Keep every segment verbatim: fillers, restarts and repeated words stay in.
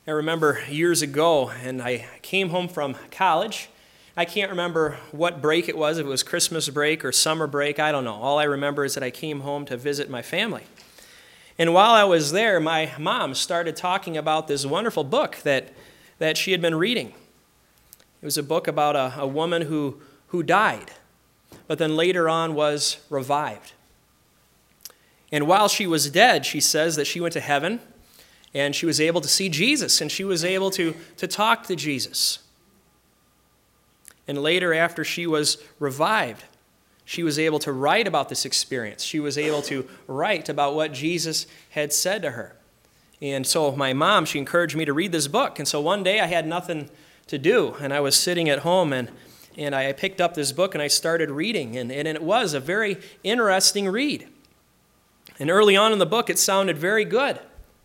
I remember years ago, and I came home from college. I can't remember what break it was, if it was Christmas break or summer break, I don't know. All I remember is that I came home to visit my family. And while I was there, my mom started talking about this wonderful book that, that she had been reading. It was a book about a, a woman who, who died, but then later on was revived. And while she was dead, she says that she went to heaven, and she was able to see Jesus, and she was able to, to talk to Jesus. And later, after she was revived, she was able to write about this experience. She was able to write about what Jesus had said to her. And so my mom, she encouraged me to read this book. And so one day I had nothing to do, and I was sitting at home, and, and I picked up this book, and I started reading. And, and it was a very interesting read. And early on in the book, it sounded very good.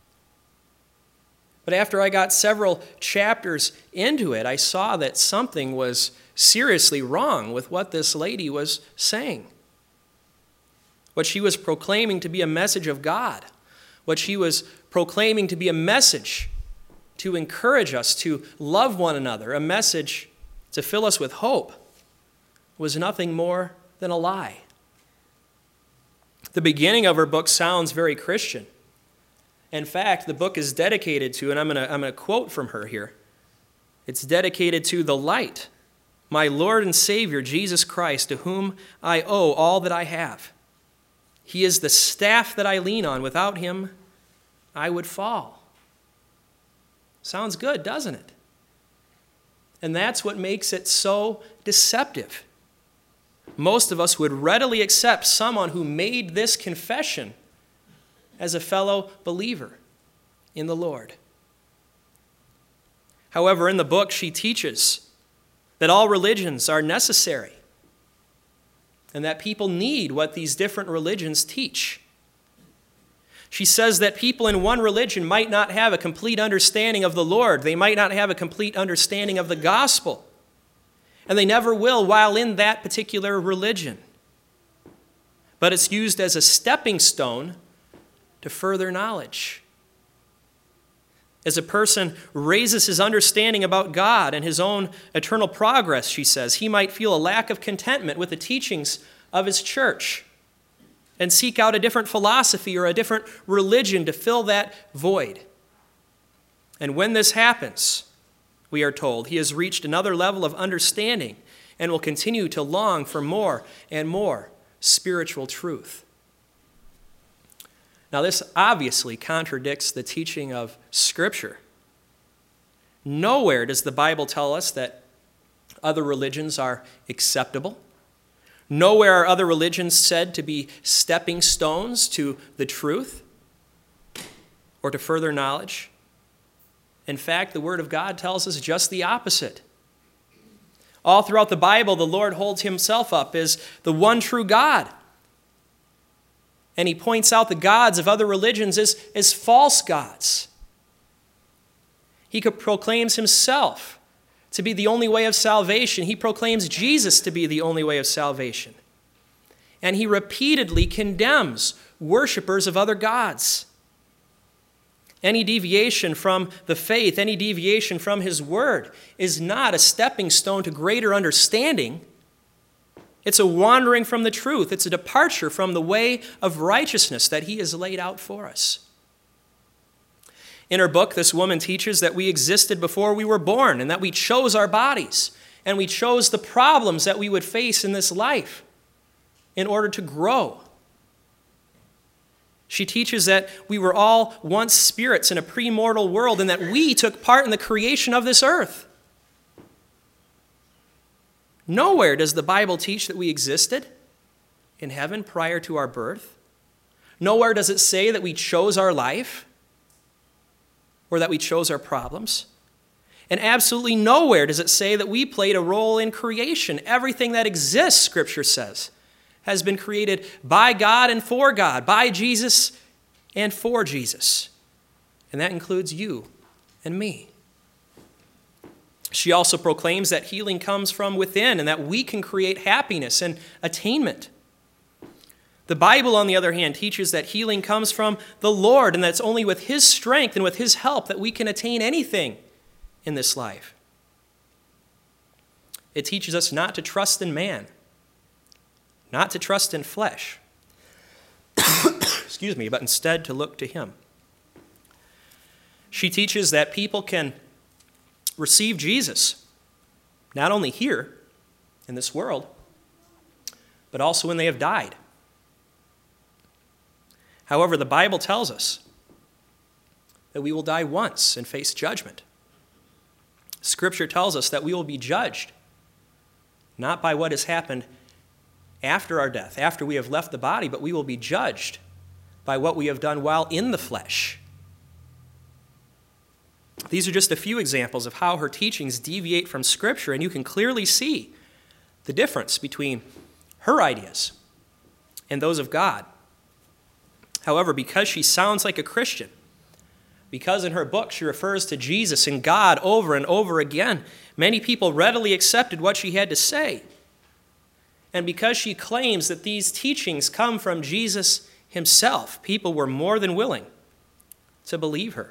But after I got several chapters into it, I saw that something was seriously wrong with what this lady was saying. What she was proclaiming to be a message of God, what she was proclaiming to be a message to encourage us to love one another, a message to fill us with hope, was nothing more than a lie. The beginning of her book sounds very Christian. In fact, the book is dedicated to, and I'm going to I'm going to quote from her here. It's dedicated to the light, my Lord and Savior, Jesus Christ, to whom I owe all that I have. He is the staff that I lean on. Without him, I would fall. Sounds good, doesn't it? And that's what makes it so deceptive. Most of us would readily accept someone who made this confession as a fellow believer in the Lord. However, in the book, she teaches that all religions are necessary and that people need what these different religions teach. She says that people in one religion might not have a complete understanding of the Lord. They might not have a complete understanding of the gospel. And they never will while in that particular religion. But it's used as a stepping stone to further knowledge. As a person raises his understanding about God and his own eternal progress, she says, he might feel a lack of contentment with the teachings of his church and seek out a different philosophy or a different religion to fill that void. And when this happens, we are told, he has reached another level of understanding and will continue to long for more and more spiritual truth. Now, this obviously contradicts the teaching of Scripture. Nowhere does the Bible tell us that other religions are acceptable. Nowhere are other religions said to be stepping stones to the truth or to further knowledge. In fact, the Word of God tells us just the opposite. All throughout the Bible, the Lord holds himself up as the one true God. And he points out the gods of other religions as, as false gods. He proclaims himself to be the only way of salvation. He proclaims Jesus to be the only way of salvation. And he repeatedly condemns worshipers of other gods. Any deviation from the faith, any deviation from his word is not a stepping stone to greater understanding. It's a wandering from the truth. It's a departure from the way of righteousness that he has laid out for us. In her book, this woman teaches that we existed before we were born and that we chose our bodies and we chose the problems that we would face in this life in order to grow. She teaches that we were all once spirits in a premortal world and that we took part in the creation of this earth. Nowhere does the Bible teach that we existed in heaven prior to our birth. Nowhere does it say that we chose our life or that we chose our problems. And absolutely nowhere does it say that we played a role in creation. Everything that exists, Scripture says, has been created by God and for God, by Jesus and for Jesus. And that includes you and me. She also proclaims that healing comes from within and that we can create happiness and attainment. The Bible, on the other hand, teaches that healing comes from the Lord, and that it's only with His strength and with His help that we can attain anything in this life. It teaches us not to trust in man, not to trust in flesh, excuse me, but instead to look to Him. She teaches that people can receive Jesus, not only here in this world, but also when they have died. However, the Bible tells us that we will die once and face judgment. Scripture tells us that we will be judged, not by what has happened after our death, after we have left the body, but we will be judged by what we have done while in the flesh. These are just a few examples of how her teachings deviate from Scripture, and you can clearly see the difference between her ideas and those of God. However, because she sounds like a Christian, because in her book she refers to Jesus and God over and over again, many people readily accepted what she had to say. And because she claims that these teachings come from Jesus Himself, people were more than willing to believe her.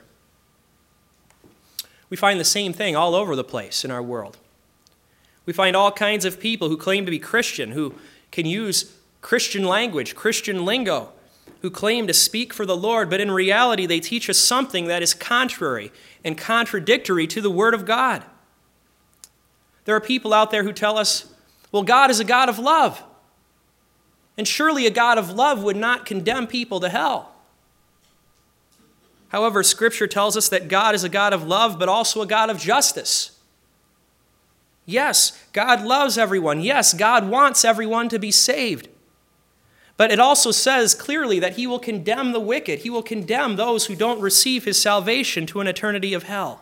We find the same thing all over the place in our world. We find all kinds of people who claim to be Christian, who can use Christian language, Christian lingo, who claim to speak for the Lord, but in reality they teach us something that is contrary and contradictory to the Word of God. There are people out there who tell us, well, God is a God of love. And surely a God of love would not condemn people to hell. However, Scripture tells us that God is a God of love, but also a God of justice. Yes, God loves everyone. Yes, God wants everyone to be saved. But it also says clearly that He will condemn the wicked. He will condemn those who don't receive His salvation to an eternity of hell.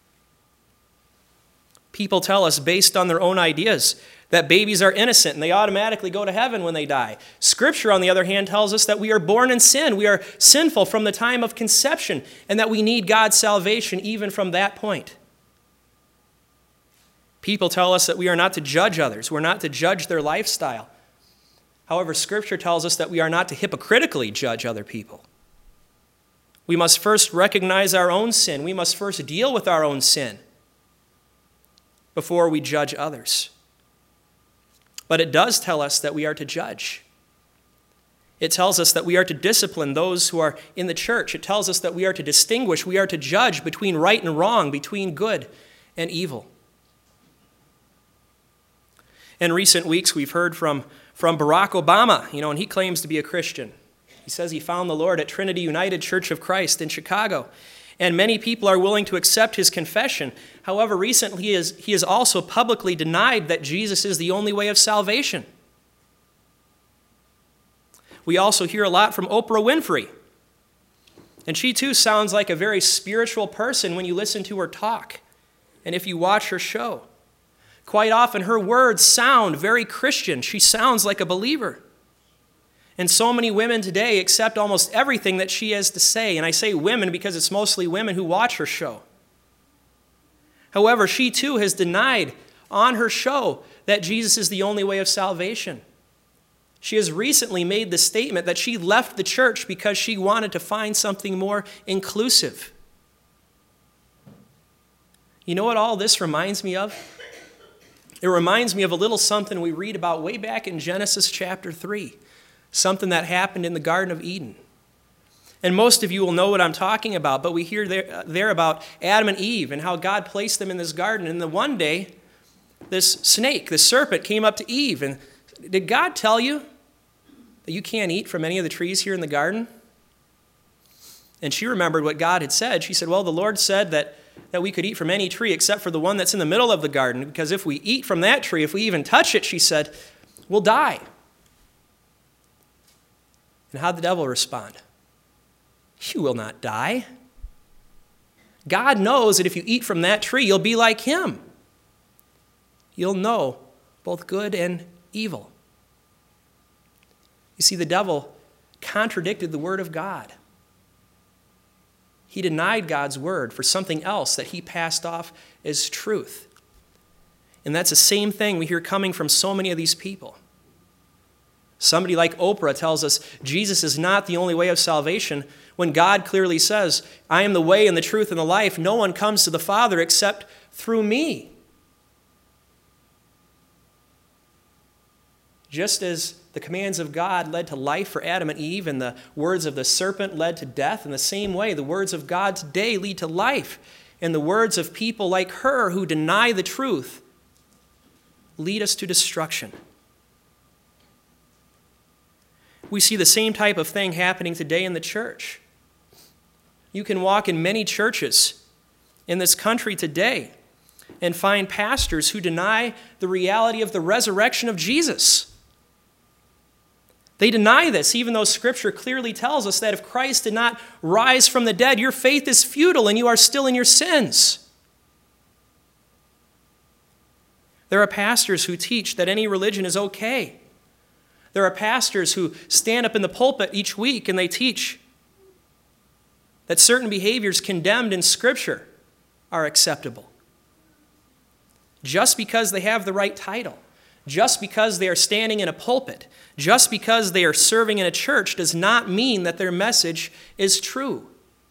People tell us, based on their own ideas, that babies are innocent and they automatically go to heaven when they die. Scripture, on the other hand, tells us that we are born in sin. We are sinful from the time of conception, and that we need God's salvation even from that point. People tell us that we are not to judge others. We're not to judge their lifestyle. However, Scripture tells us that we are not to hypocritically judge other people. We must first recognize our own sin. We must first deal with our own sin before we judge others. But it does tell us that we are to judge. It tells us that we are to discipline those who are in the church. It tells us that we are to distinguish, we are to judge between right and wrong, between good and evil. In recent weeks, we've heard from From Barack Obama, you know, and he claims to be a Christian. He says he found the Lord at Trinity United Church of Christ in Chicago. And many people are willing to accept his confession. However, recently he has, he has also publicly denied that Jesus is the only way of salvation. We also hear a lot from Oprah Winfrey. And she too sounds like a very spiritual person when you listen to her talk and if you watch her show. Quite often, her words sound very Christian. She sounds like a believer. And so many women today accept almost everything that she has to say. And I say women because it's mostly women who watch her show. However, she too has denied on her show that Jesus is the only way of salvation. She has recently made the statement that she left the church because she wanted to find something more inclusive. You know what all this reminds me of? It reminds me of a little something we read about way back in Genesis chapter three, something that happened in the Garden of Eden. And most of you will know what I'm talking about, but we hear there, there about Adam and Eve and how God placed them in this garden. And then one day, this snake, this serpent, came up to Eve. And did God tell you that you can't eat from any of the trees here in the garden? And she remembered what God had said. She said, well, the Lord said that that we could eat from any tree except for the one that's in the middle of the garden, because if we eat from that tree, if we even touch it, she said, we'll die. And how'd the devil respond? You will not die. God knows that if you eat from that tree, you'll be like him. You'll know both good and evil. You see, the devil contradicted the word of God. He denied God's word for something else that he passed off as truth. And that's the same thing we hear coming from so many of these people. Somebody like Oprah tells us Jesus is not the only way of salvation, when God clearly says, I am the way and the truth and the life. No one comes to the Father except through me. Just as the commands of God led to life for Adam and Eve, and the words of the serpent led to death, in the same way, the words of God today lead to life. And the words of people like her who deny the truth lead us to destruction. We see the same type of thing happening today in the church. You can walk in many churches in this country today and find pastors who deny the reality of the resurrection of Jesus. They deny this, even though Scripture clearly tells us that if Christ did not rise from the dead, your faith is futile and you are still in your sins. There are pastors who teach that any religion is okay. There are pastors who stand up in the pulpit each week and they teach that certain behaviors condemned in Scripture are acceptable. Just because they have the right title, just because they are standing in a pulpit, just because they are serving in a church does not mean that their message is true.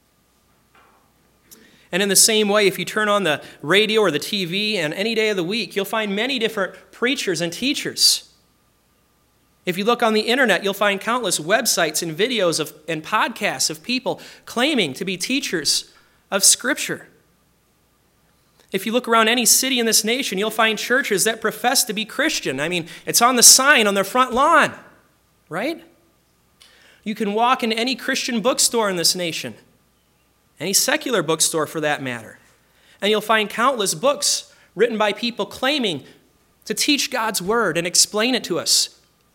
And in the same way, if you turn on the radio or the T V on any day of the week, you'll find many different preachers and teachers. If you look on the internet, you'll find countless websites and videos of, and podcasts of people claiming to be teachers of Scripture. If you look around any city in this nation, you'll find churches that profess to be Christian. I mean, it's on the sign on their front lawn, right? You can walk in any Christian bookstore in this nation, any secular bookstore for that matter, and you'll find countless books written by people claiming to teach God's word and explain it to us.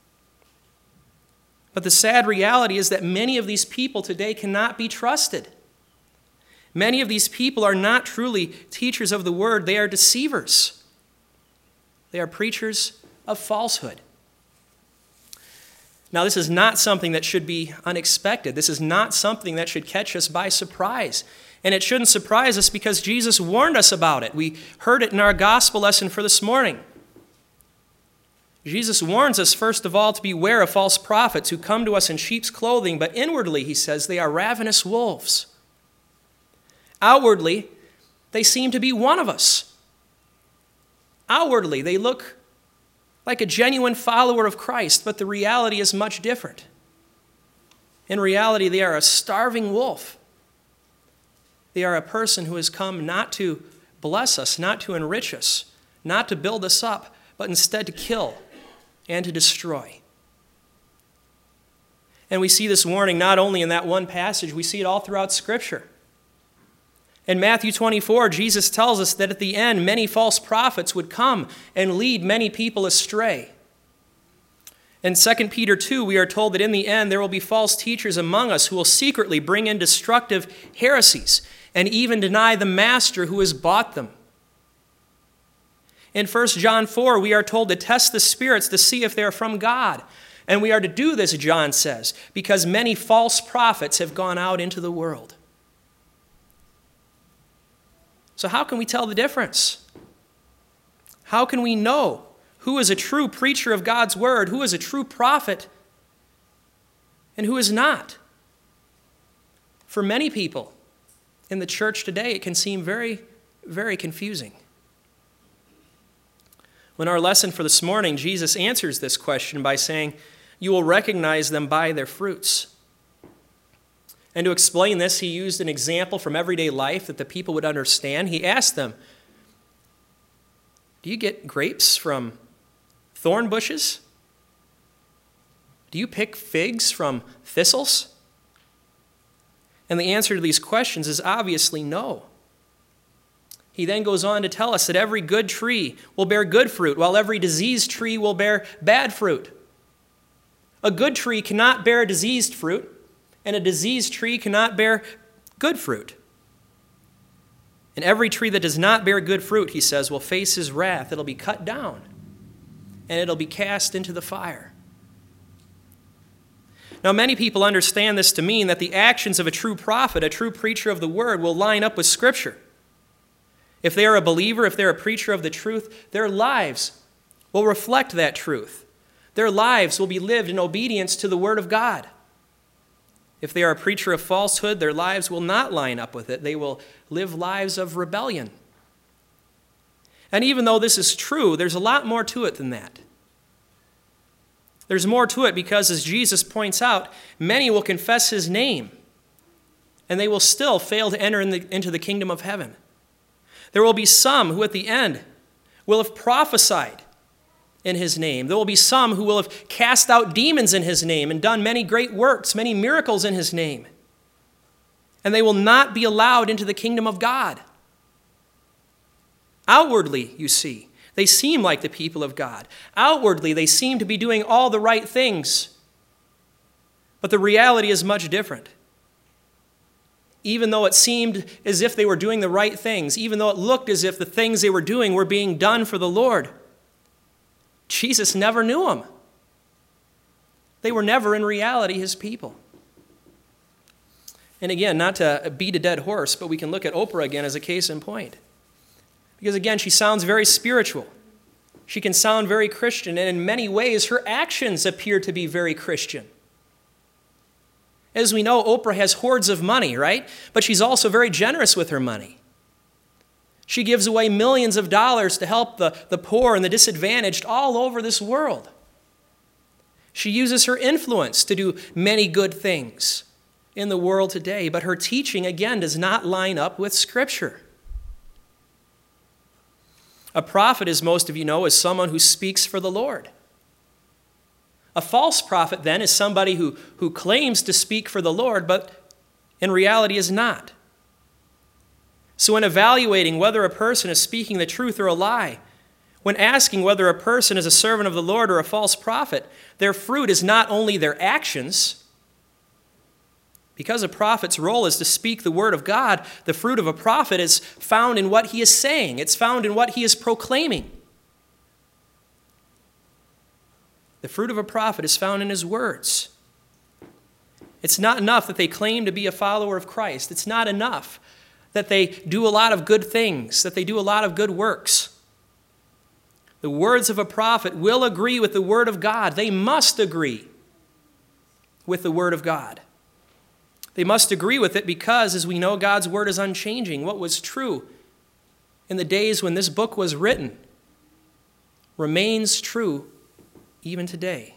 But the sad reality is that many of these people today cannot be trusted. Many of these people are not truly teachers of the word. They are deceivers. They are preachers of falsehood. Now, this is not something that should be unexpected. This is not something that should catch us by surprise. And it shouldn't surprise us because Jesus warned us about it. We heard it in our gospel lesson for this morning. Jesus warns us, first of all, to beware of false prophets who come to us in sheep's clothing, but inwardly, he says, they are ravenous wolves. Outwardly, they seem to be one of us. Outwardly, they look like a genuine follower of Christ, but the reality is much different. In reality, they are a starving wolf. They are a person who has come not to bless us, not to enrich us, not to build us up, but instead to kill and to destroy. And we see this warning not only in that one passage, we see it all throughout Scripture. In Matthew twenty-four, Jesus tells us that at the end, many false prophets would come and lead many people astray. In Second Peter two, we are told that in the end, there will be false teachers among us who will secretly bring in destructive heresies and even deny the master who has bought them. In First John four, we are told to test the spirits to see if they are from God. And we are to do this, John says, because many false prophets have gone out into the world. So how can we tell the difference? How can we know who is a true preacher of God's word, who is a true prophet, and who is not? For many people in the church today, it can seem very, very confusing. When our lesson for this morning, Jesus answers this question by saying, you will recognize them by their fruits. And to explain this, he used an example from everyday life that the people would understand. He asked them, do you get grapes from thorn bushes? Do you pick figs from thistles? And the answer to these questions is obviously no. He then goes on to tell us that every good tree will bear good fruit, while every diseased tree will bear bad fruit. A good tree cannot bear diseased fruit, and a diseased tree cannot bear good fruit. And every tree that does not bear good fruit, he says, will face his wrath. It'll be cut down, and it'll be cast into the fire. Now, many people understand this to mean that the actions of a true prophet, a true preacher of the word, will line up with Scripture. If they are a believer, if they're a preacher of the truth, their lives will reflect that truth. Their lives will be lived in obedience to the Word of God. If they are a preacher of falsehood, their lives will not line up with it. They will live lives of rebellion. And even though this is true, there's a lot more to it than that. There's more to it because, as Jesus points out, many will confess his name, and they will still fail to enter in the, into the kingdom of heaven. There will be some who at the end will have prophesied in his name. There will be some who will have cast out demons in his name and done many great works, many miracles in his name. And they will not be allowed into the kingdom of God. Outwardly, you see, they seem like the people of God. Outwardly, they seem to be doing all the right things. But the reality is much different. Even though it seemed as if they were doing the right things, even though it looked as if the things they were doing were being done for the Lord, Jesus never knew them. They were never in reality his people. And again, not to beat a dead horse, but we can look at Oprah again as a case in point. Because again, she sounds very spiritual. She can sound very Christian, and in many ways, her actions appear to be very Christian. As we know, Oprah has hordes of money, right? But she's also very generous with her money. She gives away millions of dollars to help the, the poor and the disadvantaged all over this world. She uses her influence to do many good things in the world today, but her teaching, again, does not line up with Scripture. A prophet, as most of you know, is someone who speaks for the Lord. A false prophet, then, is somebody who, who claims to speak for the Lord, but in reality is not. So in evaluating whether a person is speaking the truth or a lie, when asking whether a person is a servant of the Lord or a false prophet, their fruit is not only their actions. Because a prophet's role is to speak the word of God, the fruit of a prophet is found in what he is saying. It's found in what he is proclaiming. The fruit of a prophet is found in his words. It's not enough that they claim to be a follower of Christ. It's not enough that they do a lot of good things, that they do a lot of good works. The words of a prophet will agree with the word of God. They must agree with the word of God. They must agree with it because, as we know, God's word is unchanging. What was true in the days when this book was written remains true even today.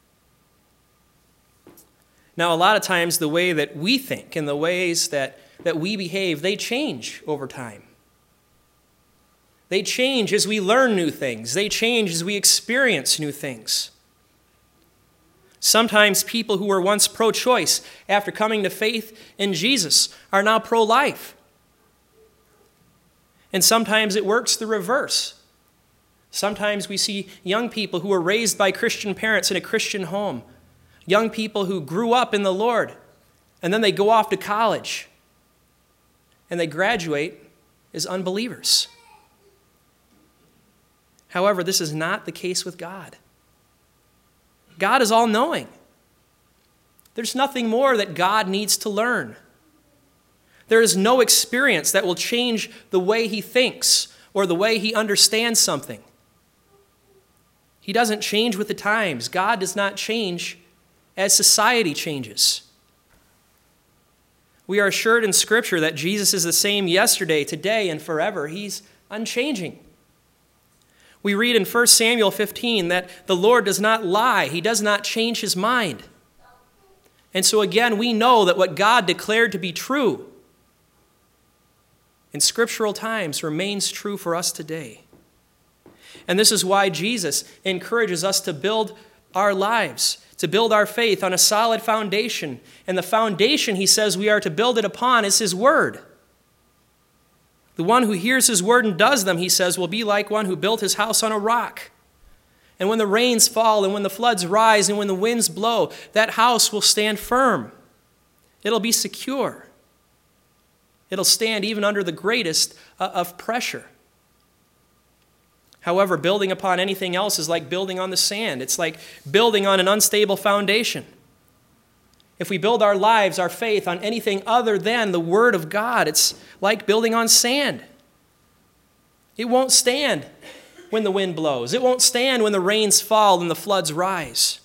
Now, a lot of times the way that we think and the ways that, that we behave, they change over time. They change as we learn new things. They change as we experience new things. Sometimes people who were once pro-choice after coming to faith in Jesus are now pro-life. And sometimes it works the reverse. Sometimes we see young people who were raised by Christian parents in a Christian home, young people who grew up in the Lord, and then they go off to college, and they graduate as unbelievers. However, this is not the case with God. God is all-knowing. There's nothing more that God needs to learn. There is no experience that will change the way he thinks or the way he understands something. He doesn't change with the times. God does not change as society changes. We are assured in Scripture that Jesus is the same yesterday, today, and forever. He's unchanging. We read in First Samuel fifteen that the Lord does not lie. He does not change his mind. And so again, we know that what God declared to be true in scriptural times remains true for us today. And this is why Jesus encourages us to build our lives, to build our faith on a solid foundation. And the foundation, he says, we are to build it upon is his word. The one who hears his word and does them, he says, will be like one who built his house on a rock. And when the rains fall and when the floods rise and when the winds blow, that house will stand firm. It'll be secure. It'll stand even under the greatest of pressure. However, building upon anything else is like building on the sand. It's like building on an unstable foundation. If we build our lives, our faith, on anything other than the Word of God, it's like building on sand. It won't stand when the wind blows. It won't stand when the rains fall and the floods rise.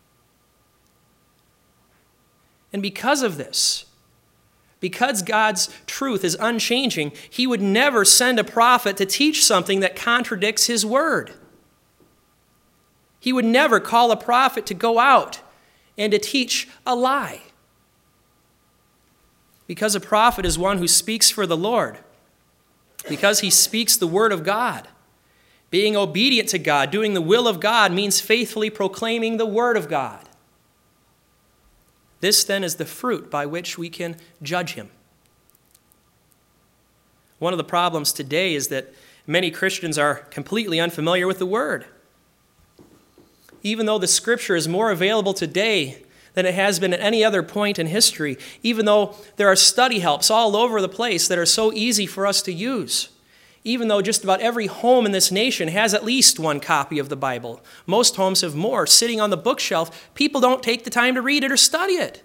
And because of this, because God's truth is unchanging, he would never send a prophet to teach something that contradicts his word. He would never call a prophet to go out and to teach a lie. Because a prophet is one who speaks for the Lord. Because he speaks the word of God. Being obedient to God, doing the will of God, means faithfully proclaiming the word of God. This then is the fruit by which we can judge him. One of the problems today is that many Christians are completely unfamiliar with the word. Even though the scripture is more available today than it has been at any other point in history, even though there are study helps all over the place that are so easy for us to use, even though just about every home in this nation has at least one copy of the Bible, most homes have more sitting on the bookshelf, people don't take the time to read it or study it.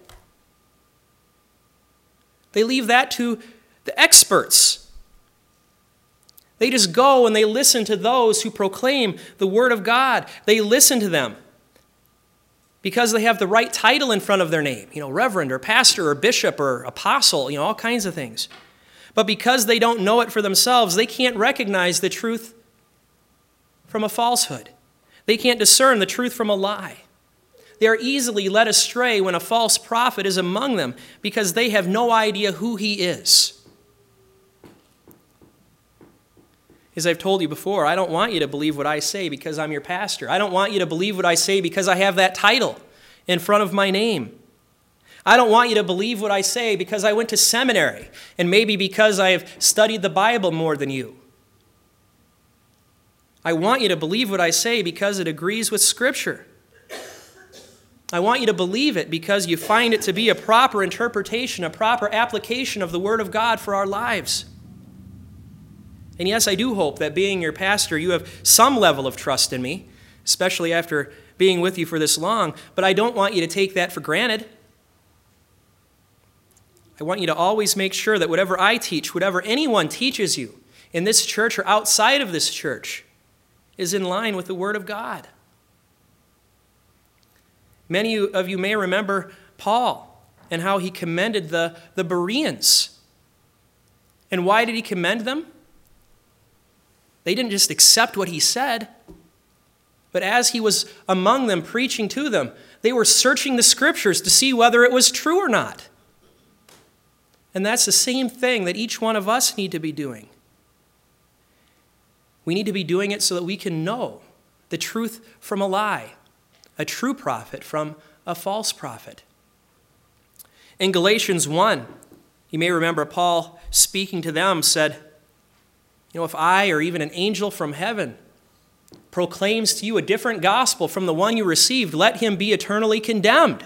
They leave that to the experts. They just go and they listen to those who proclaim the word of God. They listen to them because they have the right title in front of their name, you know, reverend or pastor or bishop or apostle, you know, all kinds of things. But because they don't know it for themselves, they can't recognize the truth from a falsehood. They can't discern the truth from a lie. They are easily led astray when a false prophet is among them because they have no idea who he is. As I've told you before, I don't want you to believe what I say because I'm your pastor. I don't want you to believe what I say because I have that title in front of my name. I don't want you to believe what I say because I went to seminary and maybe because I have studied the Bible more than you. I want you to believe what I say because it agrees with Scripture. I want you to believe it because you find it to be a proper interpretation, a proper application of the Word of God for our lives. And yes, I do hope that being your pastor, you have some level of trust in me, especially after being with you for this long, but I don't want you to take that for granted. I want you to always make sure that whatever I teach, whatever anyone teaches you in this church or outside of this church, is in line with the Word of God. Many of you may remember Paul and how he commended the, the Bereans. And why did he commend them? They didn't just accept what he said, but as he was among them preaching to them, they were searching the Scriptures to see whether it was true or not. And that's the same thing that each one of us need to be doing. We need to be doing it so that we can know the truth from a lie, a true prophet from a false prophet. In Galatians one, you may remember Paul speaking to them said, you know, if I or even an angel from heaven proclaims to you a different gospel from the one you received, let him be eternally condemned.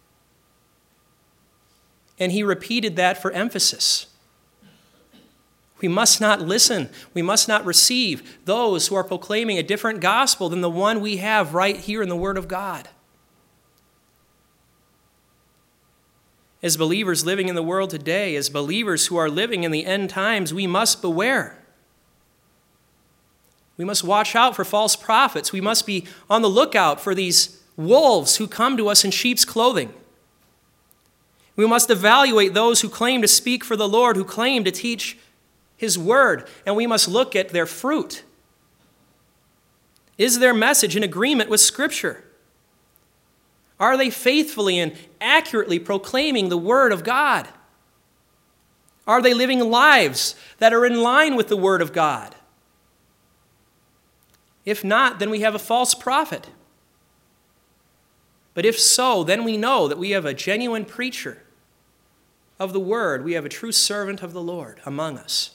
And he repeated that for emphasis. We must not listen, we must not receive those who are proclaiming a different gospel than the one we have right here in the Word of God. As believers living in the world today, as believers who are living in the end times, we must beware. We must watch out for false prophets. We must be on the lookout for these wolves who come to us in sheep's clothing. We must evaluate those who claim to speak for the Lord, who claim to teach His word, and we must look at their fruit. Is their message in agreement with Scripture? Are they faithfully and accurately proclaiming the word of God? Are they living lives that are in line with the word of God? If not, then we have a false prophet. But if so, then we know that we have a genuine preacher of the word. We have a true servant of the Lord among us.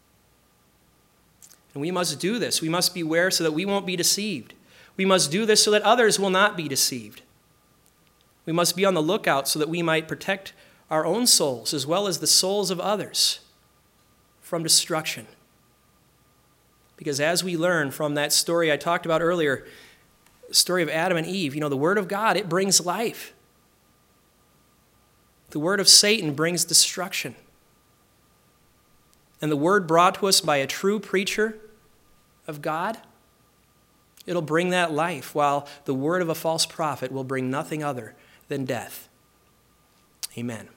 And we must do this. We must beware so that we won't be deceived. We must do this so that others will not be deceived. We must be on the lookout so that we might protect our own souls as well as the souls of others from destruction. Because as we learn from that story I talked about earlier, the story of Adam and Eve, you know, the word of God, it brings life. The word of Satan brings destruction. And the word brought to us by a true preacher of God It'll bring that life, while the word of a false prophet will bring nothing other than death. Amen.